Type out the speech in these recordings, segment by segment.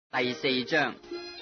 第4章。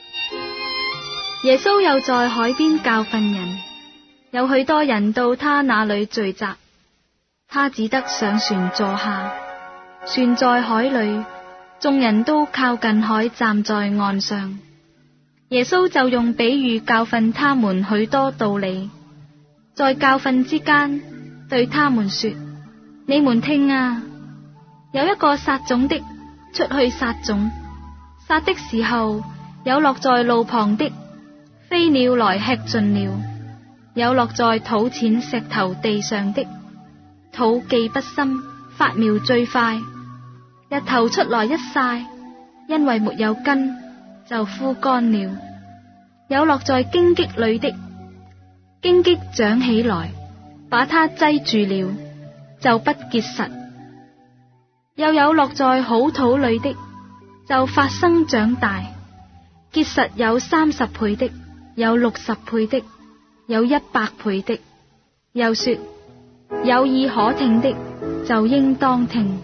耶穌又在海邊教訓人，有許多人到他那裏聚集，他只得上船坐下。船在海裏，眾人都靠近海，站在岸上。耶穌就用比喻教訓他們許多道理，在教訓之間對他們說：你們聽啊，有一個撒種的出去撒種，撒的時候，有落在路旁的，飛鳥來吃盡了；有落在土淺石頭地上的，土既不深，發苗最快，日頭出來一曬，因為沒有根，就枯乾了；有落在荊棘裏的，荊棘長起來，把它擠住了，就不結實；又有落在好土裏的，就發生長大，結實有30倍的，有60倍的，有100倍的。又說：有耳可聽的，就應當聽。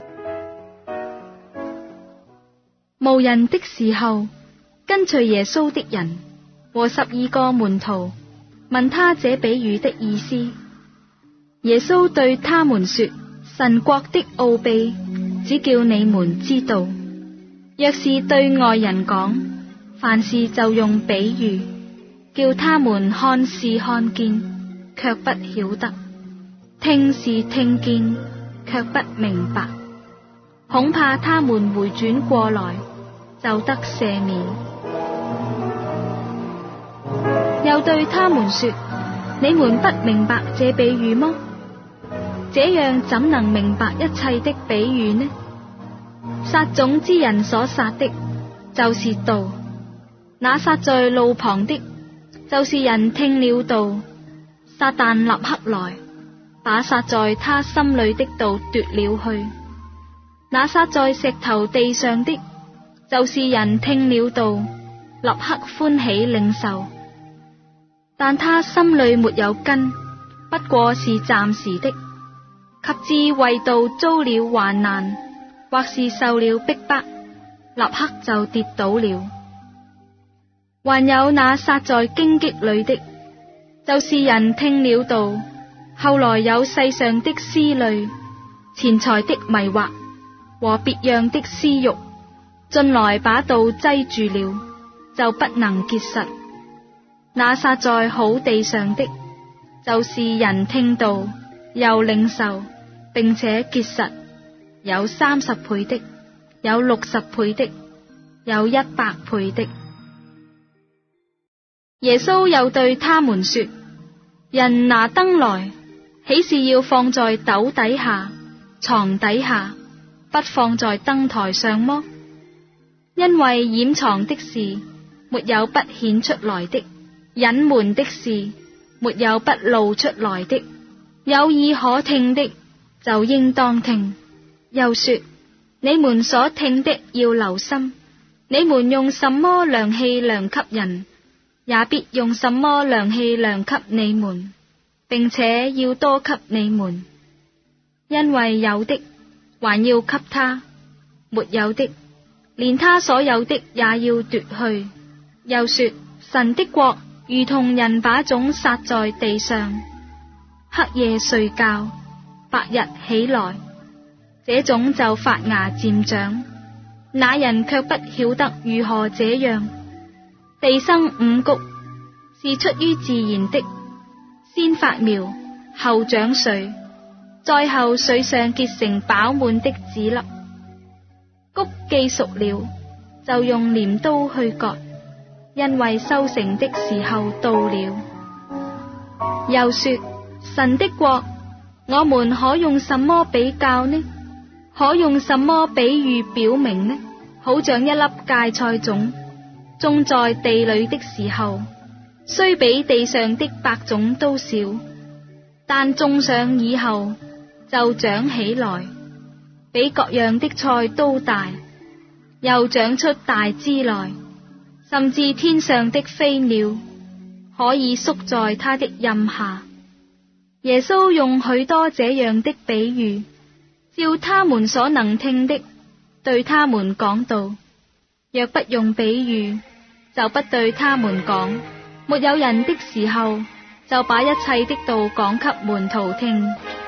無人的時候，跟隨耶穌的人和12個門徒問他這比喻的意思。耶穌對他們說：神國的奧秘，只叫你們知道。若是對外人講，凡事就用比喻，叫他們看是看見，卻不曉得；聽是聽見，卻不明白。恐怕他們回轉過來，就得赦免。又對他們說：你們不明白這比喻麼？這樣怎能明白一切的比喻呢？撒種之人所撒的，就是道；那撒在路旁的，就是人聽了道，撒旦立刻來，把撒在他心裏的道奪了去。那撒在石頭地上的，就是人聽了道，立刻歡喜領受，但他心裏沒有根，不過是暫時的，及至為道遭了患難，或是受了逼迫，立刻就跌倒了。還有那撒在荊棘裏的，就是人聽了道，後來有世上的思慮、錢財的迷惑和別樣的私欲，進來把道擠住了，就不能結實。那撒在好地上的，就是人聽道，又領受，並且結實，有30倍的，有60倍的，有100倍的。耶穌又對他們說：人拿燈來，豈是要放在斗底下、床底下，不放在燈台上麼？因為掩藏的事，沒有不顯出來的；隱瞞的事，沒有不露出來的。有耳可聽的，就應當聽。又說：你們所聽的要留心，你們用什麼量器量給人，也必用什麼量器量給你們，並且要多給你們。因為有的還要給他，沒有的連他所有的也要奪去。又說：神的國如同人把種撒在地上，黑夜睡覺，白日起來，這種就發芽漸長，那人卻不曉得如何這樣。地生五穀，是出於自然的，先發苗，後長穗，再後穗上結成飽滿的籽粒。穀既熟了，就用鐮刀去割，因為收成的時候到了。又說：神的國，我們可用什麼比較呢？可用什麼比喻表明呢？好像一粒芥菜種，種在地裏的時候，雖比地上的百種都小，但種上以後就長起來，比各樣的菜都大，又長出大枝來，甚至天上的飛鳥可以宿在它的蔭下。耶穌用許多這樣的比喻，照他們所能聽的，對他們講道。 若不用比喻，就不對他們講；沒有人的時候，就把一切的道講給門徒聽。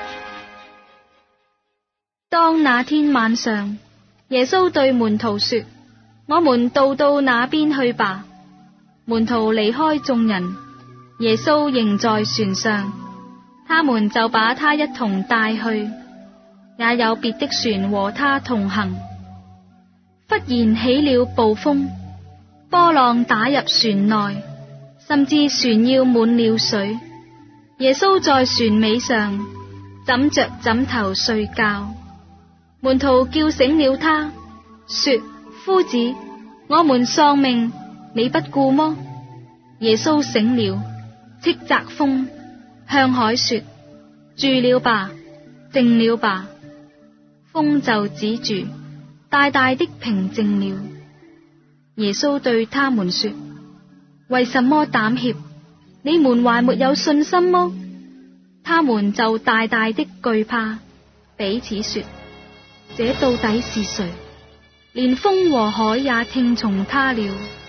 當那天晚上，耶穌對門徒說：我們渡到那邊去吧。門徒離開眾人，耶穌仍在船上，他們就把他一同帶去，也有別的船和他同行。忽然起了暴風，波浪打入船內，甚至船要滿了水。耶穌在船尾上枕着枕頭睡覺。門徒叫醒了他，說：夫子，我們喪命，你不顧麼？耶穌醒了，斥責風，向海說：住了吧，靜了吧。風就止住，大大的平靜了。耶穌對他們說：為什麼膽怯？你們還沒有信心麼？他們就大大的懼怕，彼此說：這到底是誰？連風和海也聽從他了。